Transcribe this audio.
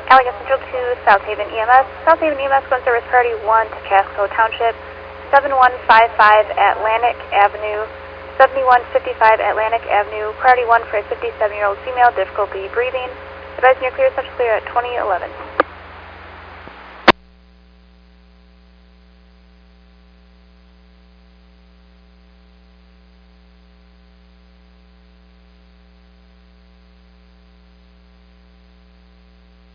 Allegan Central to South Haven EMS. South Haven EMS, going service priority 1 to Casco Township, 7155 Atlantic Avenue, 7155 Atlantic Avenue, priority 1 for a 57-year-old female, difficulty breathing. Advising you're clear, central clear at 2011.